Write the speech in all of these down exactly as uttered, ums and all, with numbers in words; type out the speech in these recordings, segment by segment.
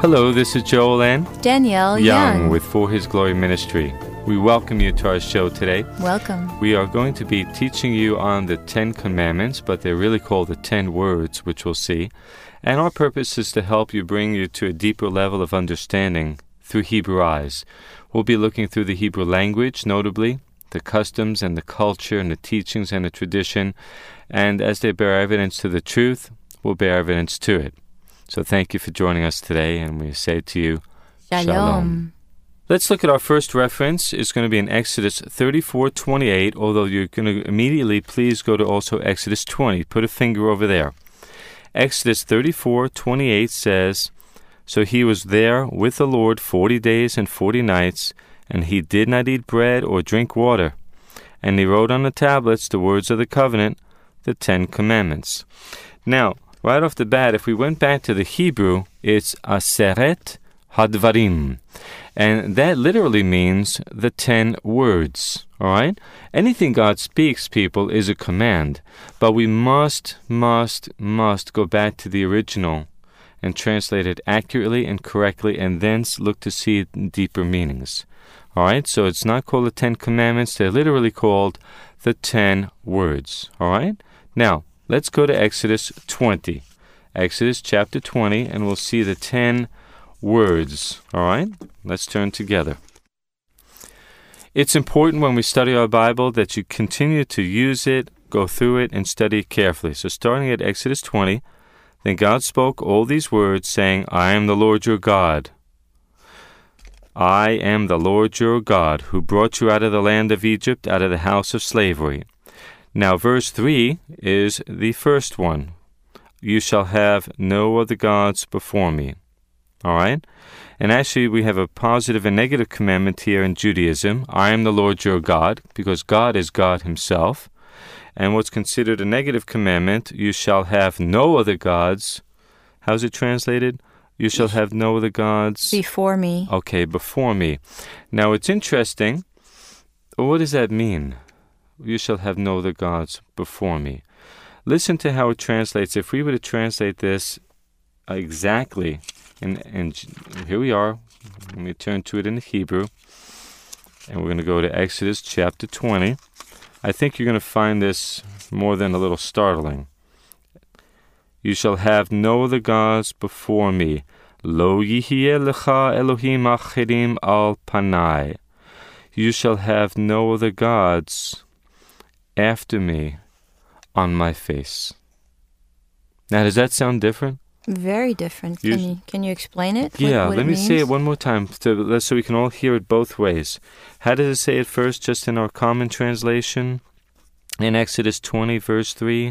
Hello, this is Joel and Danielle Young Young. with For His Glory Ministry. We welcome you to our show today. Welcome. We are going to be teaching you on the Ten Commandments, but they're really called the Ten Words, which we'll see. And our purpose is to help you bring you to a deeper level of understanding through Hebrew eyes. We'll be looking through the Hebrew language, notably, the customs and the culture and the teachings and the tradition. And as they bear evidence to the truth, we'll bear evidence to it. So thank you for joining us today, and we say to you, Shalom. Shalom. Let's look at our first reference. It's going to be in Exodus thirty-four twenty-eight, although you're going to immediately please go to also Exodus twenty. Put a finger over there. Exodus thirty-four twenty-eight says, So he was there with the Lord forty days and forty nights, and he did not eat bread or drink water. And he wrote on the tablets the words of the covenant, the Ten Commandments. Now, right off the bat, if we went back to the Hebrew, it's Aseret Hadvarim. And that literally means the ten words, all right? Anything God speaks, people, is a command. But we must, must, must go back to the original and translate it accurately and correctly, and then look to see deeper meanings. All right? So it's not called the Ten Commandments. They're literally called the Ten Words, all right? Now, let's go to Exodus twenty. Exodus chapter twenty, and we'll see the ten words. All right? Let's turn together. It's important when we study our Bible that you continue to use it, go through it, and study it carefully. So starting at Exodus twenty, then God spoke all these words, saying, I am the Lord your God. I am the Lord your God, who brought you out of the land of Egypt, out of the house of slavery. Now, verse three is the first one. You shall have no other gods before me. All right? And actually, we have a positive and negative commandment here in Judaism. I am the Lord your God, because God is God himself. And what's considered a negative commandment, you shall have no other gods. How's it translated? You shall have no other gods. Before me. Okay, before me. Now, it's interesting. What does that mean? You shall have no other gods before me. Listen to how it translates. If we were to translate this exactly, and, and here we are. Let me turn to it in the Hebrew. And we're going to go to Exodus chapter twenty. I think you're going to find this more than a little startling. You shall have no other gods before me. Lo yihye lecha Elohim achirim al panai. You shall have no other gods after me on my face. Now, does that sound different? Very different. You Can sh- you can you explain it? Yeah, what, what let it me means? say it one more time to, so we can all hear it both ways. How does it say it first, just in our common translation? In Exodus twenty, verse three,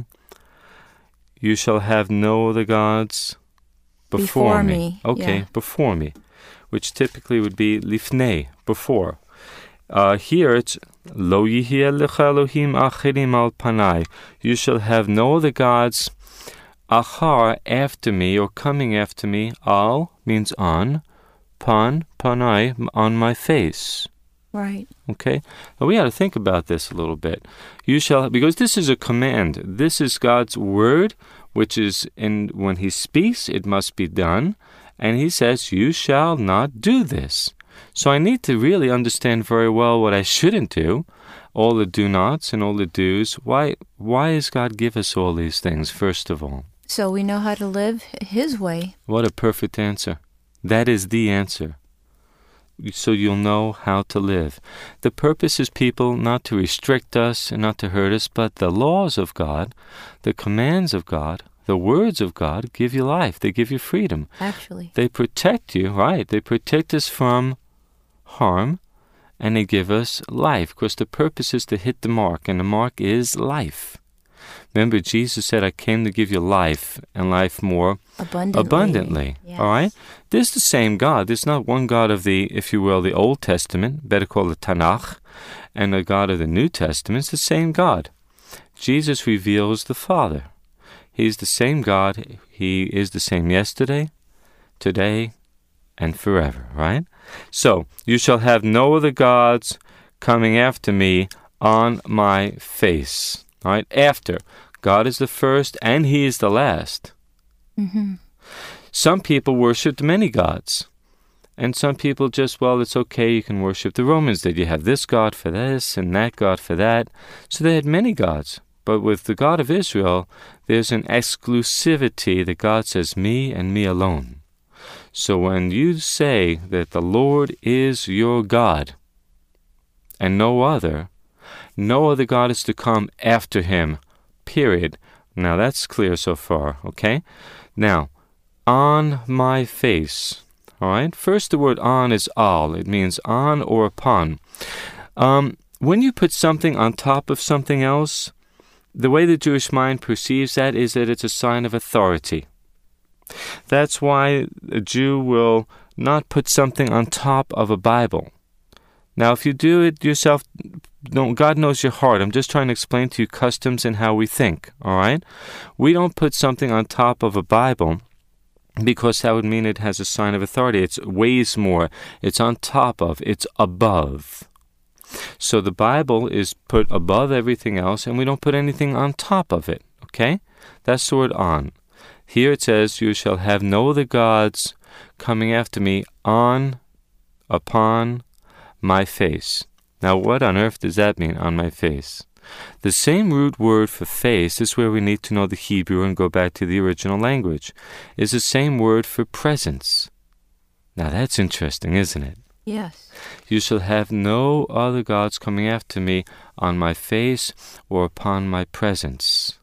you shall have no other gods before, Before me. me, Okay, yeah. before me, which typically would be lifnei, before. Uh, here it's Lo yihye lecha Elohim achirim al panai. You shall have no other gods achar, after me, or coming after me. Al means on, pan, panai, on my face. Right. Okay? Now we ought to think about this a little bit. You shall, because this is a command. This is God's word, which is, in when he speaks, it must be done. And he says, you shall not do this. So I need to really understand very well what I shouldn't do, all the do-nots and all the do's. Why, why does God give us all these things, first of all? So we know how to live his way. What a perfect answer. That is the answer. So you'll know how to live. The purpose is, people, not to restrict us and not to hurt us, but the laws of God, the commands of God, the words of God give you life. They give you freedom. Actually. They protect you, right? They protect us from harm, and they give us life. Because the purpose is to hit the mark, and the mark is life. Remember, Jesus said, I came to give you life, and life more Abundantly. abundantly. Yes. All right? This is the same God. There's not one God of the, if you will, the Old Testament, better call it Tanakh, and the God of the New Testament. It's the same God. Jesus reveals the Father. He's the same God. He is the same yesterday, today, and forever, right? So, you shall have no other gods coming after me on my face. All right? After. God is the first, and he is the last. Mm-hmm. Some people worshipped many gods. And some people just, well, it's okay, you can worship the Romans. That you have this God for this and that God for that. So they had many gods. But with the God of Israel, there's an exclusivity that God says, me and me alone. So when you say that the Lord is your God and no other, no other God is to come after him, period. Now that's clear so far, okay? Now, on my face, all right? First, the word on is al. It means on or upon. Um, when you put something on top of something else, the way the Jewish mind perceives that is that it's a sign of authority. That's why a Jew will not put something on top of a Bible. Now, if you do it yourself, don't, God knows your heart. I'm just trying to explain to you customs and how we think, all right? We don't put something on top of a Bible because that would mean it has a sign of authority. It weighs more. It's on top of. It's above. So the Bible is put above everything else, and we don't put anything on top of it, okay? That's the word on. Here it says, you shall have no other gods coming after me on, upon my face. Now, what on earth does that mean, on my face? The same root word for face, this is where we need to know the Hebrew and go back to the original language, is the same word for presence. Now, that's interesting, isn't it? Yes. You shall have no other gods coming after me on my face or upon my presence.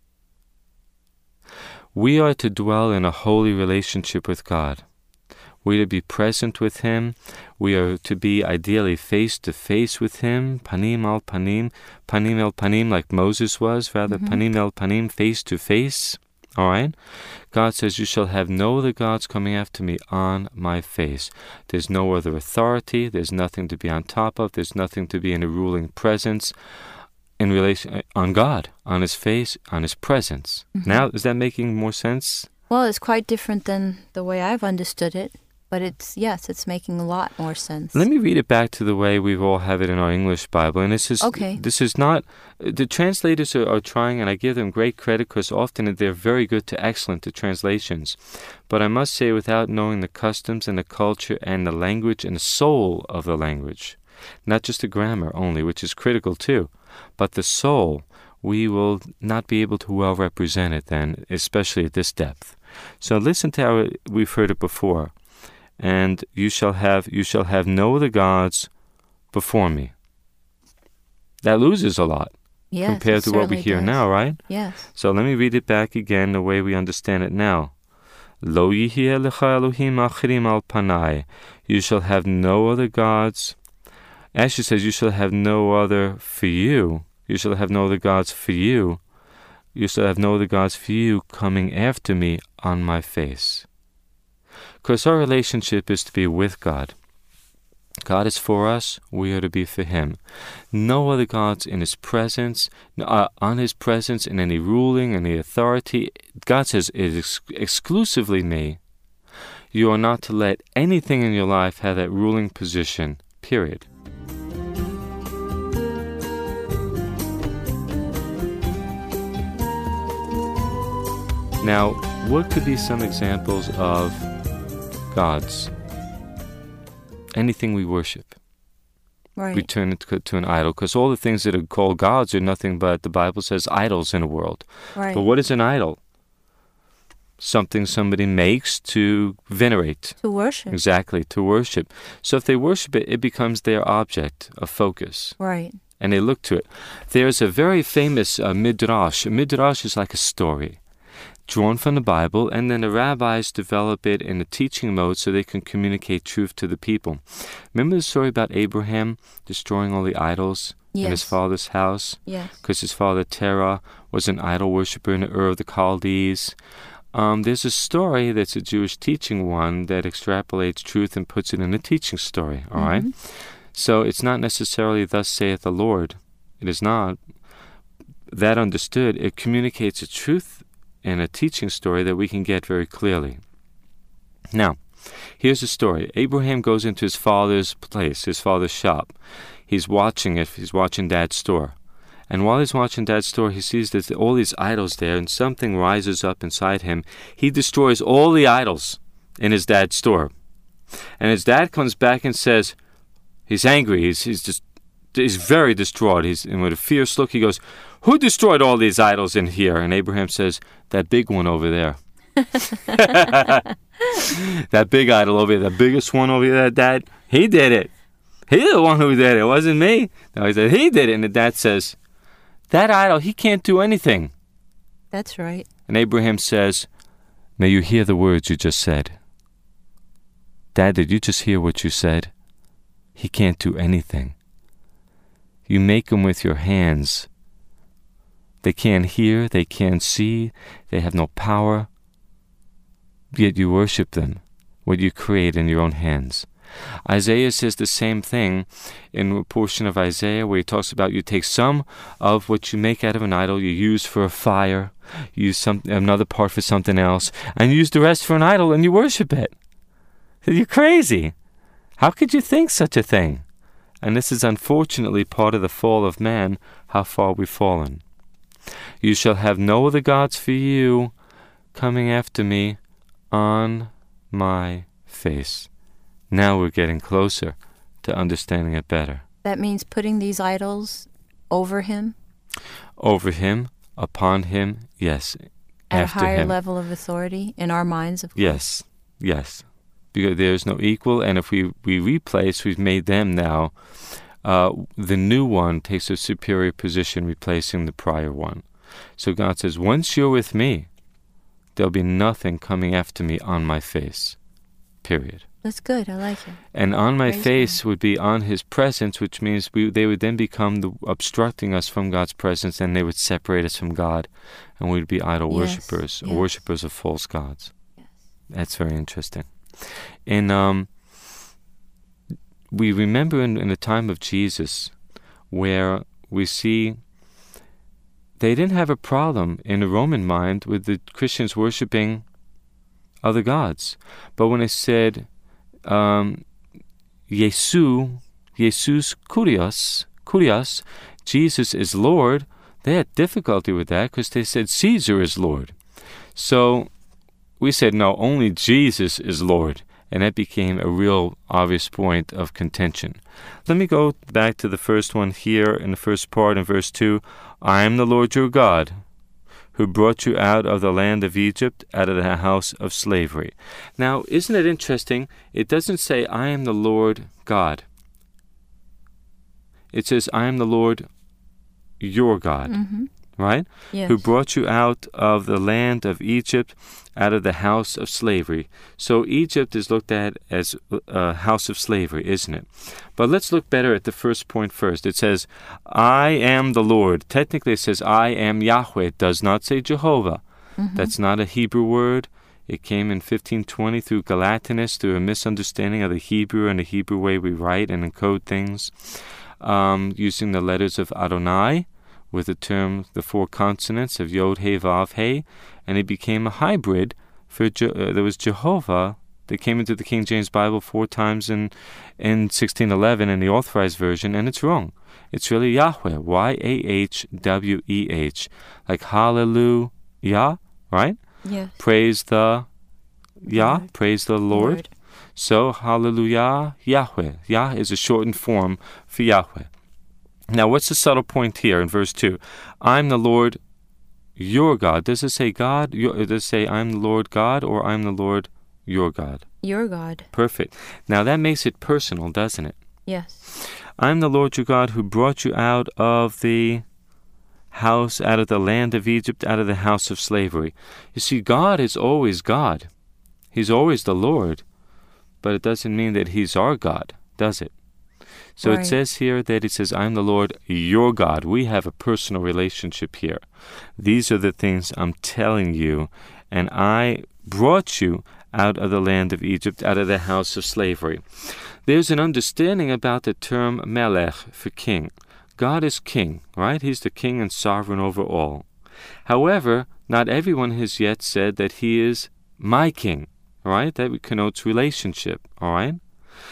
We are to dwell in a holy relationship with God. We are to be present with Him. We are to be ideally face to face with Him, panim al panim, panim el panim, like Moses was, rather, mm-hmm. panim el panim, face to face. All right? God says, you shall have no other gods coming after me on my face. There's no other authority. There's nothing to be on top of. There's nothing to be in a ruling presence in relation on God, on His face, on His presence. Mm-hmm. Now, is that making more sense? Well, it's quite different than the way I've understood it. But it's, yes, it's making a lot more sense. Let me read it back to the way we all have it in our English Bible. And this is, okay. This is not, the translators are, are trying, and I give them great credit because often they're very good to excellent to translations. But I must say, without knowing the customs and the culture and the language and the soul of the language, not just the grammar only, which is critical too, but the soul, we will not be able to well represent it then, especially at this depth. So listen to how we've heard it before. And you shall have you shall have no other gods before me. That loses a lot yes, compared to what we hear does. now, right? Yes. So let me read it back again the way we understand it now. Lo yihye lecha Elohim achrim al panai. You shall have no other gods. Actually says you shall have no other for you. You shall have no other gods for you. You shall have no other gods for you coming after me on my face. Because our relationship is to be with God. God is for us, we are to be for Him. No other gods in His presence, uh, on His presence, in any ruling, any authority. God says it is ex- exclusively me. You are not to let anything in your life have that ruling position, period. Now, what could be some examples of gods? Anything we worship. Right. We turn it to, to an idol. Because all the things that are called gods are nothing but, the Bible says, idols in the world. Right. But what is an idol? Something somebody makes to venerate. To worship. Exactly, to worship. So if they worship it, it becomes their object of focus. Right. And they look to it. There's a very famous uh, midrash. A midrash is like a story drawn from the Bible, and then the rabbis develop it in a teaching mode so they can communicate truth to the people. Remember the story about Abraham destroying all the idols yes. in his father's house? Yes. Because his father Terah was an idol worshiper in the Ur of the Chaldees. Um, there's a story that's a Jewish teaching one that extrapolates truth and puts it in a teaching story, all mm-hmm. right? So it's not necessarily thus saith the Lord. It is not. That understood, it communicates a truth in a teaching story that we can get very clearly. Now, here's the story. Abraham goes into his father's place, his father's shop. He's watching it. He's watching Dad's store. And while he's watching Dad's store, he sees there's all these idols there, and something rises up inside him. He destroys all the idols in his dad's store. And his dad comes back and says, he's angry, he's, he's just he's very distraught. He's, and with a fierce look, he goes, "Who destroyed all these idols in here?" And Abraham says, "That big one over there." That big idol over there, the biggest one over there, Dad, he did it. He's the one who did it. It wasn't me. No, he said, he did it. And the dad says, "That idol, he can't do anything." That's right. And Abraham says, "May you hear the words you just said." Dad, did you just hear what you said? He can't do anything. You make him with your hands. They can't hear, they can't see, they have no power. Yet you worship them, what you create in your own hands. Isaiah says the same thing in a portion of Isaiah where he talks about you take some of what you make out of an idol, you use for a fire, you use some, another part for something else, and you use the rest for an idol and you worship it. You're crazy. How could you think such a thing? And this is unfortunately part of the fall of man, how far we've fallen. You shall have no other gods for you coming after me on my face. Now we're getting closer to understanding it better. That means putting these idols over him? Over him, upon him, yes. At after a higher him. level of authority in our minds, of course. Yes, yes. Because there is no equal, and if we, we replace, we've made them now, uh, the new one takes a superior position replacing the prior one. So God says, once you're with me, there'll be nothing coming after me on my face. Period. That's good. I like it. And on my Praise face God. would be on his presence, which means we, they would then become the, obstructing us from God's presence, and they would separate us from God, and we'd be idol Yes, worshippers, yes. or worshippers of false gods. Yes. That's very interesting. And um, we remember in, in the time of Jesus where we see they didn't have a problem in the Roman mind with the Christians worshiping other gods. But when they said, um, Jesu, Jesus Kurios, Kurios, Jesus is Lord, they had difficulty with that because they said Caesar is Lord. So we said, no, only Jesus is Lord. And that became a real obvious point of contention. Let me go back to the first one here in the first part in verse two. I am the Lord your God, who brought you out of the land of Egypt, out of the house of slavery. Now, isn't it interesting? It doesn't say, I am the Lord God. It says, I am the Lord your God. Mm-hmm. Right? Yes. Who brought you out of the land of Egypt, out of the house of slavery. So Egypt is looked at as a house of slavery, isn't it? But let's look better at the first point first. It says, I am the Lord. Technically it says, I am Yahweh. It does not say Jehovah. Mm-hmm. That's not a Hebrew word. It came in fifteen twenty through Galatinus, through a misunderstanding of the Hebrew and the Hebrew way we write and encode things, um, using the letters of Adonai, with the term, the four consonants of Yod, He, Vav, He, and it became a hybrid for, Je- uh, there was Jehovah that came into the King James Bible four times in, in sixteen eleven in the Authorized Version, and it's wrong. It's really Yahweh, Y A H W E H, like hallelujah, right? Yes. Praise the Yah, Lord. praise the Lord. Lord. So, hallelujah, Yahweh. Yah is a shortened form for Yahweh. Now, what's the subtle point here in verse two? I'm the Lord your God. Does it say God? Your, does it say I'm the Lord God, or I'm the Lord your God? Your God. Perfect. Now, that makes it personal, doesn't it? Yes. I'm the Lord your God who brought you out of the house, out of the land of Egypt, out of the house of slavery. You see, God is always God. He's always the Lord. But it doesn't mean that He's our God, does it? So Right. it says here that it says, I'm the Lord your God. We have a personal relationship here. These are the things I'm telling you, and I brought you out of the land of Egypt, out of the house of slavery. There's an understanding about the term melech, for king. God is king, right? He's the king and sovereign over all. However, not everyone has yet said that he is my king, right? That connotes relationship, all right?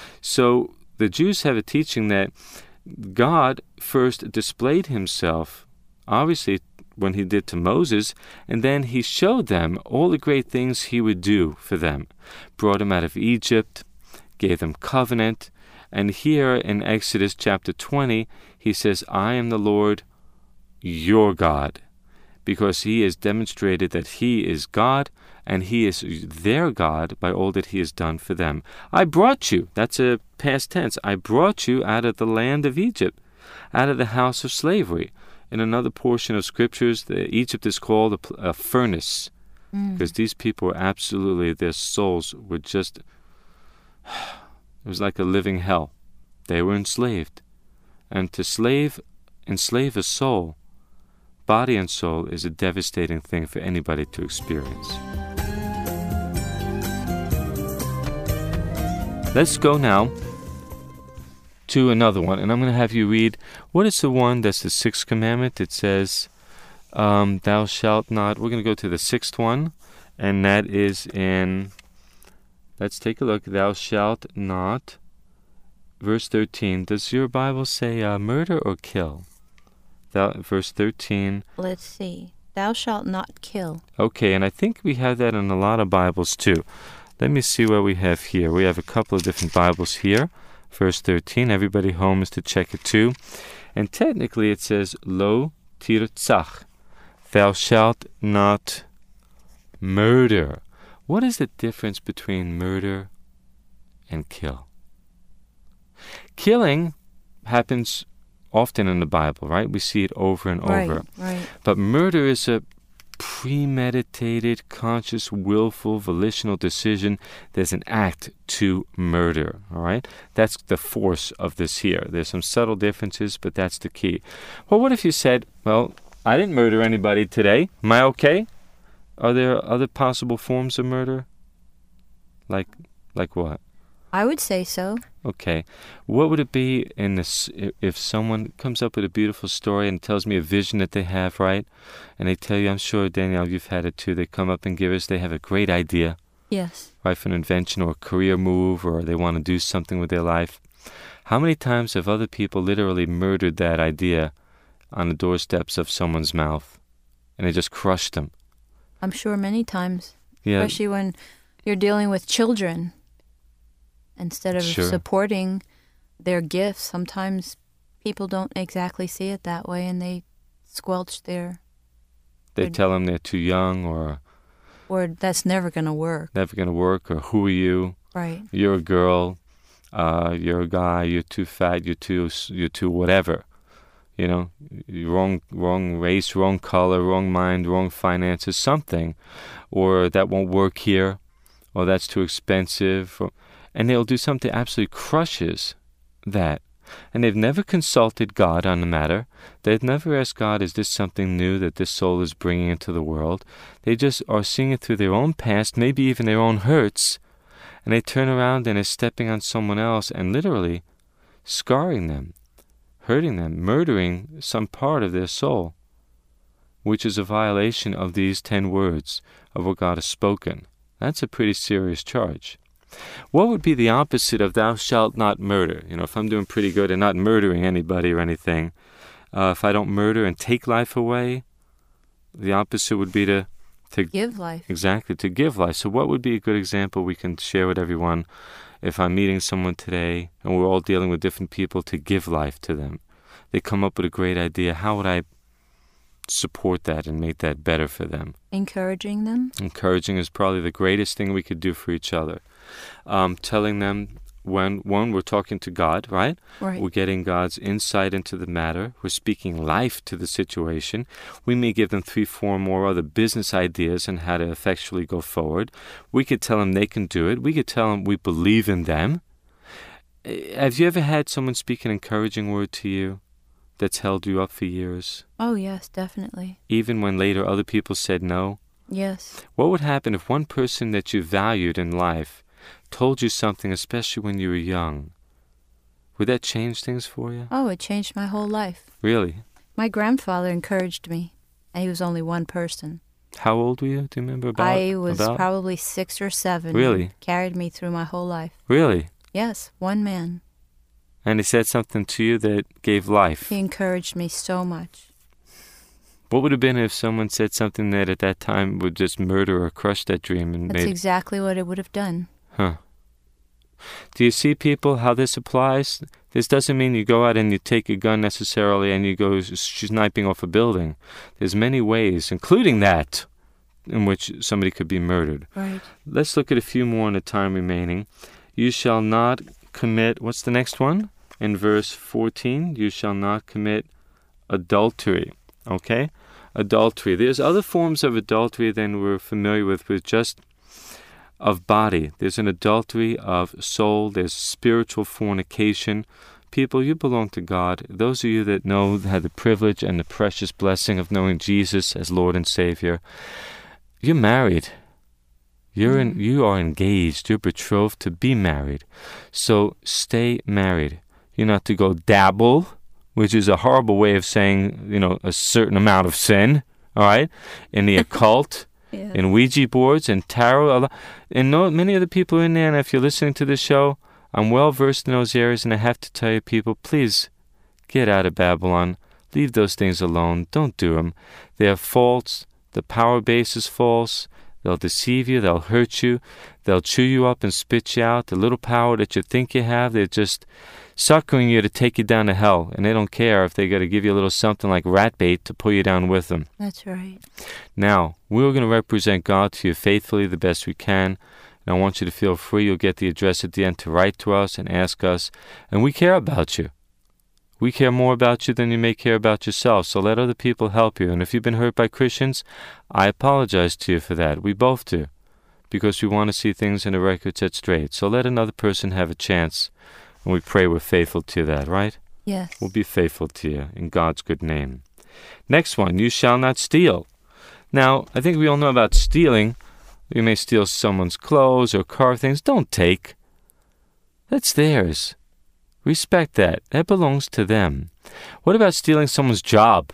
So the Jews have a teaching that God first displayed himself obviously, when he did to Moses, and then he showed them all the great things he would do for them. Brought them out of Egypt, gave them covenant, and here in Exodus chapter twenty, he says, I am the Lord, your God, because he has demonstrated that he is God, and he is their God by all that he has done for them. I brought you, that's a past tense, I brought you out of the land of Egypt, out of the house of slavery. In another portion of scriptures, the, Egypt is called a, a furnace, because mm. these people were absolutely, their souls were just, it was like a living hell. They were enslaved. And to slave, enslave a soul, body and soul, is a devastating thing for anybody to experience. Let's go now to another one, and I'm going to have you read, what is the one that's the sixth commandment? It says, um, thou shalt not, we're going to go to the sixth one, and that is in, let's take a look, thou shalt not, verse thirteen. Does your Bible say uh, murder or kill? Thou, verse thirteen. Let's see. Thou shalt not kill. Okay, and I think we have that in a lot of Bibles too. Let me see what we have here. We have a couple of different Bibles here. Verse thirteen, everybody home is to check it too. And technically it says, Lo tirtzach, thou shalt not murder. What is the difference between murder and kill? Killing happens often in the Bible, right? We see it over and right, over. Right. But murder is a premeditated, conscious, willful, volitional decision. There's an act to murder, all right? That's the force of this here. There's some subtle differences, but that's the key. Well, what if you said, well, I didn't murder anybody today. Am I okay? Are there other possible forms of murder? Like, like what? I would say so. Okay. What would it be in this if someone comes up with a beautiful story and tells me a vision that they have, right? And they tell you, I'm sure, Danielle, you've had it too. They come up and give us, they have a great idea. Yes. Right, for an invention or a career move, or they want to do something with their life. How many times have other people literally murdered that idea on the doorsteps of someone's mouth? And it just crushed them. I'm sure many times. Yeah. Especially when you're dealing with children. Instead of sure. supporting their gifts, sometimes people don't exactly see it that way, and they squelch their... They their, tell them they're too young, or... Or that's never going to work. Never going to work, or who are you? Right. You're a girl, uh, you're a guy, you're too fat, you're too, you're too whatever. You know, wrong, wrong race, wrong color, wrong mind, wrong finances, something. Or that won't work here, or that's too expensive, or... And they'll do something that absolutely crushes that. And they've never consulted God on the matter. They've never asked God, is this something new that this soul is bringing into the world? They just are seeing it through their own past, maybe even their own hurts. And they turn around and are stepping on someone else and literally scarring them, hurting them, murdering some part of their soul, which is a violation of these ten words of what God has spoken. That's a pretty serious charge. What would be the opposite of thou shalt not murder? You know, if I'm doing pretty good and not murdering anybody or anything, uh, if I don't murder and take life away, the opposite would be to, to... give life. Exactly, to give life. So what would be a good example we can share with everyone if I'm meeting someone today and we're all dealing with different people to give life to them? They come up with a great idea. How would I support that and make that better for them? Encouraging them. Encouraging is probably the greatest thing we could do for each other. Um, telling them when, one, we're talking to God, right? Right. We're getting God's insight into the matter. We're speaking life to the situation. We may give them three, four more other business ideas on how to effectually go forward. We could tell them they can do it. We could tell them we believe in them. Have you ever had someone speak an encouraging word to you that's held you up for years? Oh, yes, definitely. Even when later other people said no? Yes. What would happen if one person that you valued in life told you something, especially when you were young? Would that change things for you? Oh, it changed my whole life. Really? My grandfather encouraged me, and he was only one person. How old were you? Do you remember about? I was about? probably six or seven. Really? He carried me through my whole life. Really? Yes, one man. And he said something to you that gave life. He encouraged me so much. What would have been if someone said something that at that time would just murder or crush that dream? And That's made... exactly what it would have done. Huh. Do you see, people, how this applies? This doesn't mean you go out and you take a gun necessarily and you go sniping off a building. There's many ways, including that, in which somebody could be murdered. Right. Let's look at a few more in the time remaining. You shall not commit, what's the next one? In verse fourteen, you shall not commit adultery. Okay? Adultery. There's other forms of adultery than we're familiar with, with just of body. There's an adultery of soul. There's spiritual fornication. People, you belong to God. Those of you that know, have the privilege and the precious blessing of knowing Jesus as Lord and Savior, you're married. You're in, you are engaged. You're betrothed to be married. So stay married. You're not to go dabble, which is a horrible way of saying, you know, a certain amount of sin, all right, in the occult, Yeah. in Ouija boards, and tarot. And no, many of the people in there, and if you're listening to this show, I'm well versed in those areas, and I have to tell you, people, please get out of Babylon. Leave those things alone. Don't do them. They are false. The power base is false. They'll deceive you. They'll hurt you. They'll chew you up and spit you out. The little power that you think you have, they're just suckering you to take you down to hell. And they don't care if they got to give you a little something like rat bait to pull you down with them. That's right. Now, we're going to represent God to you faithfully the best we can. And I want you to feel free. You'll get the address at the end to write to us and ask us. And we care about you. We care more about you than you may care about yourself, so let other people help you. And if you've been hurt by Christians, I apologize to you for that. We both do, because we want to see things in the record set straight. So let another person have a chance, and we pray we're faithful to that, right? Yes. We'll be faithful to you in God's good name. Next one, you shall not steal. Now, I think we all know about stealing. You may steal someone's clothes or car things. Don't take. That's theirs. Respect that. That belongs to them. What about stealing someone's job?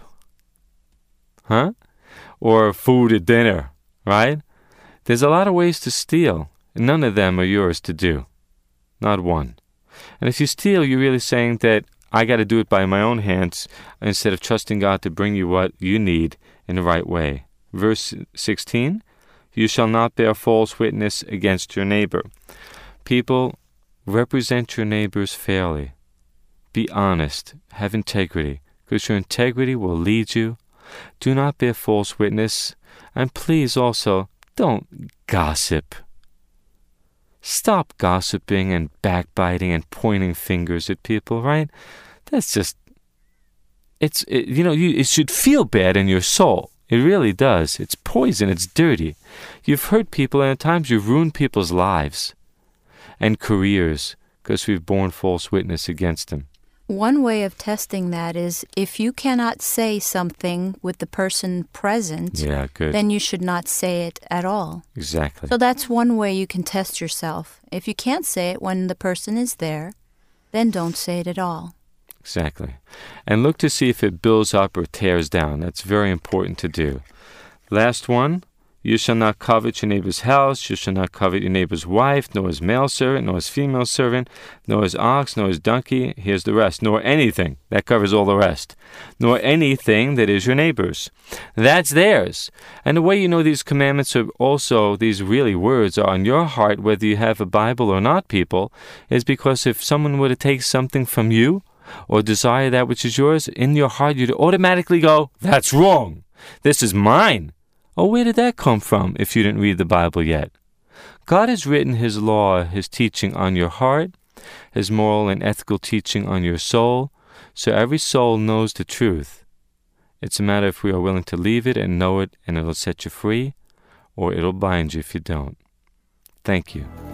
Huh? Or food at dinner, right? There's a lot of ways to steal, and none of them are yours to do. Not one. And if you steal, you're really saying that I got to do it by my own hands instead of trusting God to bring you what you need in the right way. Verse sixteen, you shall not bear false witness against your neighbor. People, represent your neighbors fairly. Be honest. Have integrity, because your integrity will lead you. Do not bear false witness. And please also, don't gossip. Stop gossiping and backbiting and pointing fingers at people, right? That's just, it's, it, you know, you, it should feel bad in your soul. It really does. It's poison. It's dirty. You've hurt people, and at times you've ruined people's lives and careers because we've borne false witness against them. One way of testing that is if you cannot say something with the person present, Yeah, good. then you should not say it at all. Exactly. So that's one way you can test yourself. If you can't say it when the person is there, then don't say it at all. Exactly. And look to see if it builds up or tears down. That's very important to do. Last one. You shall not covet your neighbor's house, you shall not covet your neighbor's wife, nor his male servant, nor his female servant, nor his ox, nor his donkey. Here's the rest. Nor anything. That covers all the rest. Nor anything that is your neighbor's. That's theirs. And the way you know these commandments are also, these really words are on your heart, whether you have a Bible or not, people, is because if someone were to take something from you or desire that which is yours, in your heart you'd automatically go, that's wrong. This is mine. Oh, where did that come from if you didn't read the Bible yet? God has written His law, His teaching on your heart, His moral and ethical teaching on your soul, so every soul knows the truth. It's a matter if we are willing to leave it and know it, and it'll set you free, or it'll bind you if you don't. Thank you.